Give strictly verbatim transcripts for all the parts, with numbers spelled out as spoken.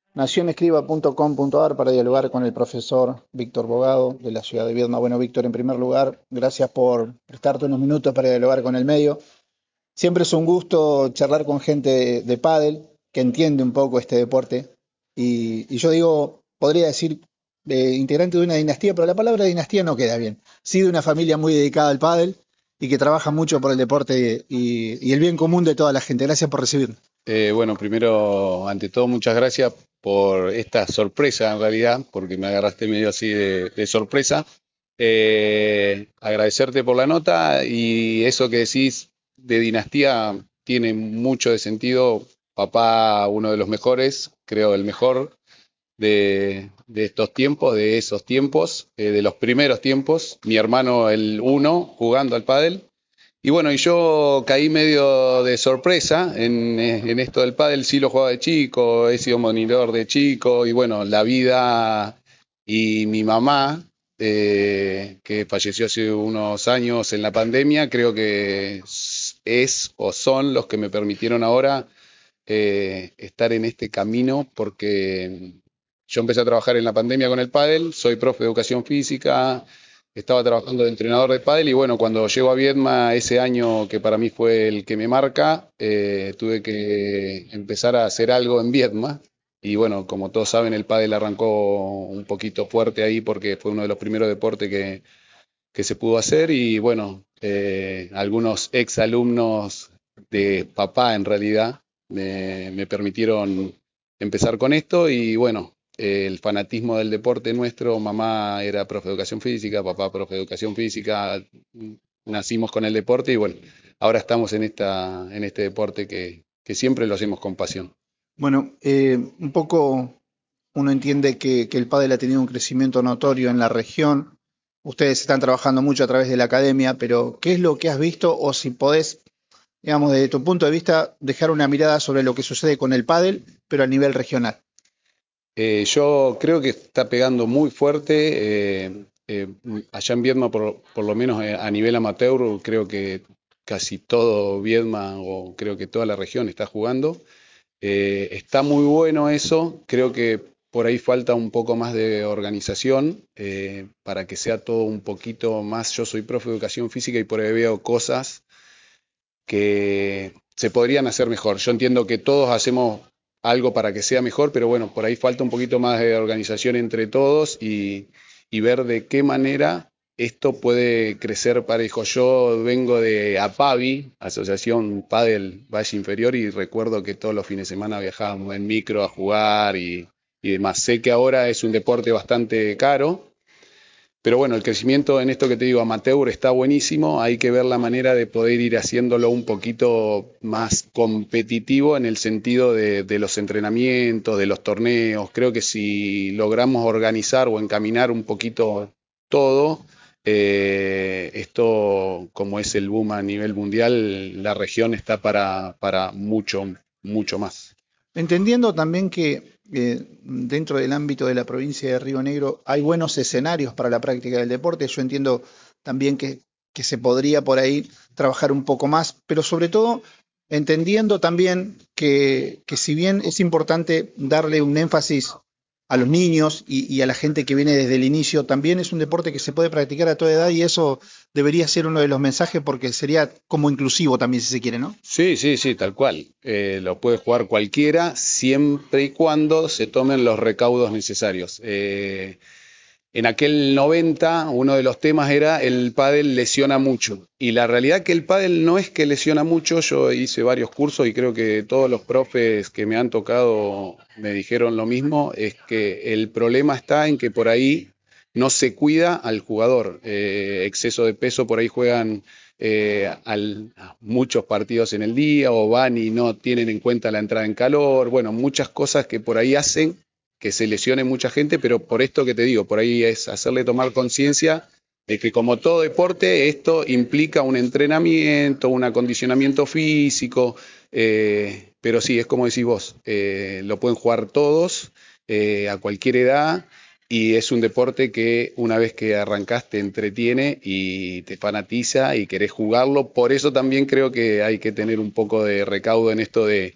nación escriba punto com punto ar para dialogar con el profesor Víctor Bogado de la ciudad de Viedma. Bueno, Víctor, en primer lugar, gracias por prestarte unos minutos para dialogar con el medio. Siempre es un gusto charlar con gente de, de pádel que entiende un poco este deporte. Y, y yo digo, podría decir eh, integrante de una dinastía, pero la palabra dinastía no queda bien. Sí, de una familia muy dedicada al pádel y que trabaja mucho por el deporte y, y el bien común de toda la gente. Gracias por recibirnos. Eh, bueno, primero, ante todo, muchas gracias por esta sorpresa en realidad, porque me agarraste medio así de, de sorpresa. Eh, agradecerte por la nota y eso que decís de dinastía tiene mucho de sentido. Papá, uno de los mejores, creo el mejor de, de estos tiempos, de esos tiempos, eh, de los primeros tiempos. Mi hermano el uno jugando al pádel. Y bueno, y yo caí medio de sorpresa en, en esto del pádel, sí lo jugaba de chico, he sido monitor de chico, y bueno, la vida y mi mamá, eh, que falleció hace unos años en la pandemia, creo que es o son los que me permitieron ahora eh, estar en este camino, porque yo empecé a trabajar en la pandemia con el pádel, soy profe de educación física, estaba trabajando de entrenador de pádel y bueno, cuando llego a Viedma ese año que para mí fue el que me marca, eh, tuve que empezar a hacer algo en Viedma. Y bueno, como todos saben, el pádel arrancó un poquito fuerte ahí porque fue uno de los primeros deportes que, que se pudo hacer y bueno, eh, algunos ex alumnos de papá en realidad me, me permitieron empezar con esto y bueno, eh, el fanatismo del deporte nuestro, mamá era profe de educación física, papá profe de educación física, nacimos con el deporte y bueno, ahora estamos en, esta, en este deporte que, que siempre lo hacemos con pasión. Bueno, eh, un poco uno entiende que, que el pádel ha tenido un crecimiento notorio en la región. Ustedes están trabajando mucho a través de la academia, pero ¿qué es lo que has visto o si podés, digamos, desde tu punto de vista, dejar una mirada sobre lo que sucede con el pádel, pero a nivel regional? Eh, yo creo que está pegando muy fuerte. eh, eh, allá en Viedma, por, por lo menos eh, a nivel amateur, creo que casi todo Viedma o creo que toda la región está jugando. Eh, está muy bueno eso. Creo que por ahí falta un poco más de organización eh, para que sea todo un poquito más. Yo soy profe de educación física y por ahí veo cosas que se podrían hacer mejor. Yo entiendo que todos hacemos algo para que sea mejor, pero bueno, por ahí falta un poquito más de organización entre todos y, y ver de qué manera esto puede crecer parejo. Yo vengo de APAVI, Asociación Padel Valle Inferior, y recuerdo que todos los fines de semana viajábamos en micro a jugar y, y demás. Sé que ahora es un deporte bastante caro, pero bueno, el crecimiento en esto que te digo, amateur, está buenísimo. Hay que ver la manera de poder ir haciéndolo un poquito más competitivo en el sentido de, de los entrenamientos, de los torneos. Creo que si logramos organizar o encaminar un poquito todo, eh, esto, como es el boom a nivel mundial, la región está para, para mucho, mucho más. Entendiendo también que eh, dentro del ámbito de la provincia de Río Negro hay buenos escenarios para la práctica del deporte, yo entiendo también que, que se podría por ahí trabajar un poco más, pero sobre todo entendiendo también que, que si bien es importante darle un énfasis a los niños y, y a la gente que viene desde el inicio, también es un deporte que se puede practicar a toda edad y eso debería ser uno de los mensajes porque sería como inclusivo también si se quiere, ¿no? Sí, sí, sí, tal cual. Eh, lo puede jugar cualquiera siempre y cuando se tomen los recaudos necesarios. Eh, en aquel noventa, uno de los temas era el pádel lesiona mucho. Y la realidad que el pádel no es que lesiona mucho. Yo hice varios cursos y creo que todos los profes que me han tocado me dijeron lo mismo. Es que el problema está en que por ahí no se cuida al jugador. Eh, exceso de peso, por ahí juegan eh, al, muchos partidos en el día o van y no tienen en cuenta la entrada en calor. Bueno, muchas cosas que por ahí hacen que se lesione mucha gente, pero por esto que te digo, por ahí es hacerle tomar conciencia de que como todo deporte, esto implica un entrenamiento, un acondicionamiento físico, eh, pero sí, es como decís vos, eh, lo pueden jugar todos, eh, a cualquier edad, y es un deporte que una vez que arrancás te entretiene y te fanatiza y querés jugarlo. Por eso también creo que hay que tener un poco de recaudo en esto de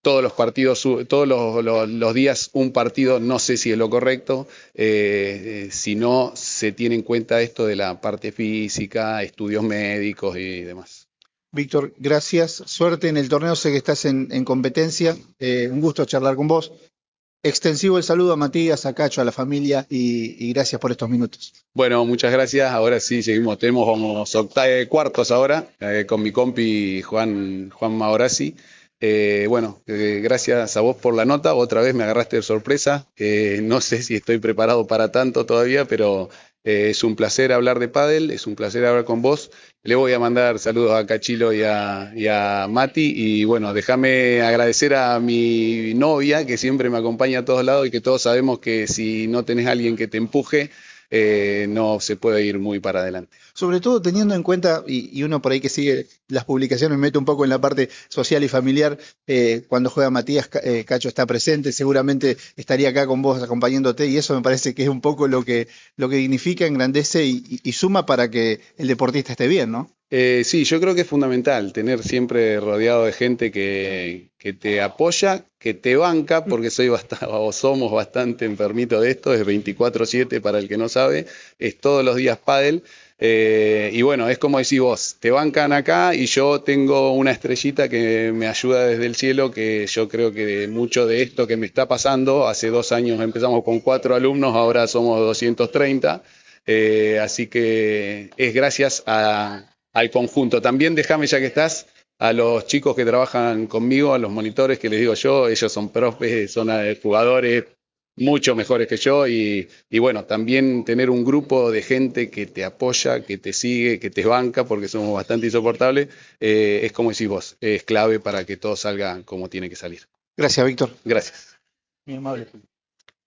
todos los partidos, todos los, los, los días un partido, no sé si es lo correcto, eh, eh, si no se tiene en cuenta esto de la parte física, estudios médicos y demás. Víctor, gracias. Suerte en el torneo, sé que estás en, en competencia. Eh, un gusto charlar con vos. Extensivo el saludo a Matías, a Cacho, a la familia y, y gracias por estos minutos. Bueno, muchas gracias. Ahora sí seguimos, tenemos como octavos cuartos ahora, eh, con mi compi Juan, Juan Mahorazzi. Eh, bueno, eh, gracias a vos por la nota. Otra vez me agarraste de sorpresa. Eh, no sé si estoy preparado para tanto todavía, pero eh, es un placer hablar de pádel, es un placer hablar con vos. Le voy a mandar saludos a Cachilo y a, y a Mati. Y bueno, déjame agradecer a mi novia que siempre me acompaña a todos lados y que todos sabemos que si no tenés a alguien que te empuje, eh, no se puede ir muy para adelante. Sobre todo teniendo en cuenta, y, y uno por ahí que sigue las publicaciones, me mete un poco en la parte social y familiar, eh, cuando juega Matías, eh, Cacho está presente, seguramente estaría acá con vos acompañándote, y eso me parece que es un poco lo que, lo que dignifica, engrandece y, y, y suma para que el deportista esté bien, ¿no? Eh, sí, yo creo que es fundamental tener siempre rodeado de gente que, que te apoya, que te banca, porque soy bastante, o somos bastante enfermitos de esto, es veinticuatro siete para el que no sabe, es todos los días pádel. Eh, y bueno, es como decís vos, te bancan acá y yo tengo una estrellita que me ayuda desde el cielo, que yo creo que mucho de esto que me está pasando, hace dos años empezamos con cuatro alumnos, ahora somos doscientos treinta, eh, así que es gracias a al conjunto. También déjame, ya que estás, a los chicos que trabajan conmigo, a los monitores que les digo yo, ellos son profes, son eh, jugadores mucho mejores que yo y, y bueno, también tener un grupo de gente que te apoya, que te sigue, que te banca, porque somos bastante insoportables, eh, es como decís vos, es clave para que todo salga como tiene que salir. Gracias, Víctor. Gracias. Muy amable.